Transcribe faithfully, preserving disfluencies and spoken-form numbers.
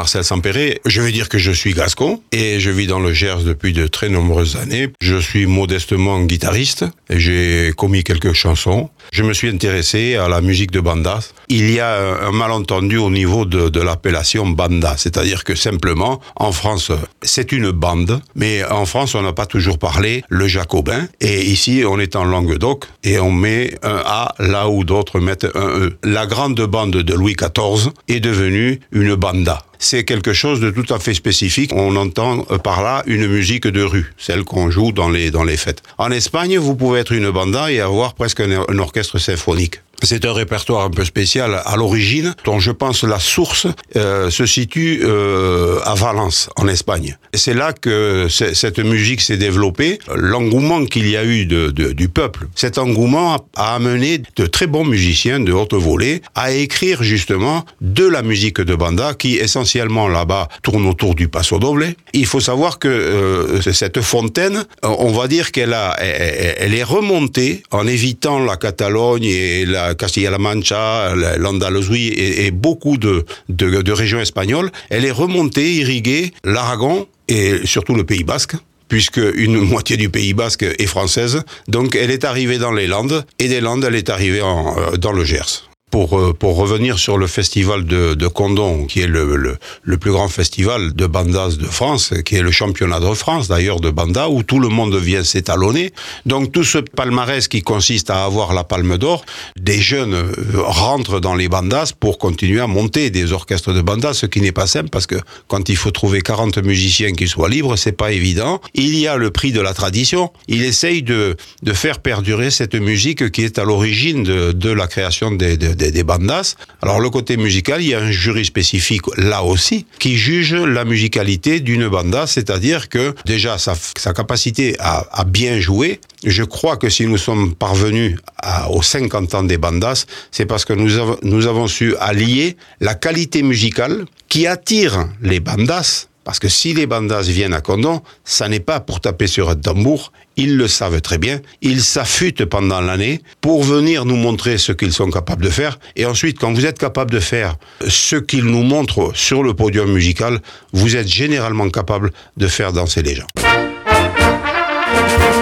Marcel Sampéré. Je vais dire que je suis gascon et je vis dans le Gers depuis de très nombreuses années. Je suis modestement guitariste et j'ai commis quelques chansons. Je me suis intéressé à la musique de bandas. Il y a un malentendu au niveau de, de l'appellation banda, c'est-à-dire que simplement, en France, c'est une bande, mais en France, on n'a pas toujours parlé le jacobin. Et ici, on est en Languedoc et on met un A là où d'autres mettent un E. La grande bande de Louis quatorze est devenue une banda. C'est quelque chose de tout à fait spécifique. On entend par là une musique de rue, celle qu'on joue dans les, dans les fêtes. En Espagne, vous pouvez être une banda et avoir presque un, un orchestre symphonique. C'est un répertoire un peu spécial à l'origine, dont je pense la source euh, se situe euh, à Valence, en Espagne. Et c'est là que c- cette musique s'est développée. L'engouement qu'il y a eu de, de, du peuple, cet engouement a, a amené de très bons musiciens de haute volée à écrire justement de la musique de banda qui essentiellement là-bas tourne autour du paso doble. Il faut savoir que euh, cette fontaine, on va dire qu'elle a, elle, elle est remontée en évitant la Catalogne et la Castilla-La Mancha, l'Andalousie et, et beaucoup de, de, de régions espagnoles. Elle est remontée, irriguée l'Aragon et surtout le Pays Basque, puisque une moitié du Pays Basque est française. Donc elle est arrivée dans les Landes et des Landes, elle est arrivée en, dans le Gers. Pour, pour revenir sur le festival de, de Condom, qui est le, le, le plus grand festival de bandas de France, qui est le championnat de France d'ailleurs de banda, où tout le monde vient s'étalonner. Donc tout ce palmarès qui consiste à avoir la palme d'or, des jeunes rentrent dans les bandas pour continuer à monter des orchestres de bandas, ce qui n'est pas simple parce que quand il faut trouver quarante musiciens qui soient libres, c'est pas évident. Il y a le prix de la tradition. Il essaye de, de faire perdurer cette musique qui est à l'origine de, de la création des, des Des, des bandas. Alors le côté musical, il y a un jury spécifique là aussi qui juge la musicalité d'une banda, c'est-à-dire que déjà sa, sa capacité à, à bien jouer. Je crois que si nous sommes parvenus à, aux cinquante ans des bandas, c'est parce que nous avons, nous avons su allier la qualité musicale qui attire les bandas. Parce que si les bandas viennent à Condom, ça n'est pas pour taper sur un tambour, ils le savent très bien, ils s'affûtent pendant l'année pour venir nous montrer ce qu'ils sont capables de faire. Et ensuite, quand vous êtes capable de faire ce qu'ils nous montrent sur le podium musical, vous êtes généralement capable de faire danser les gens.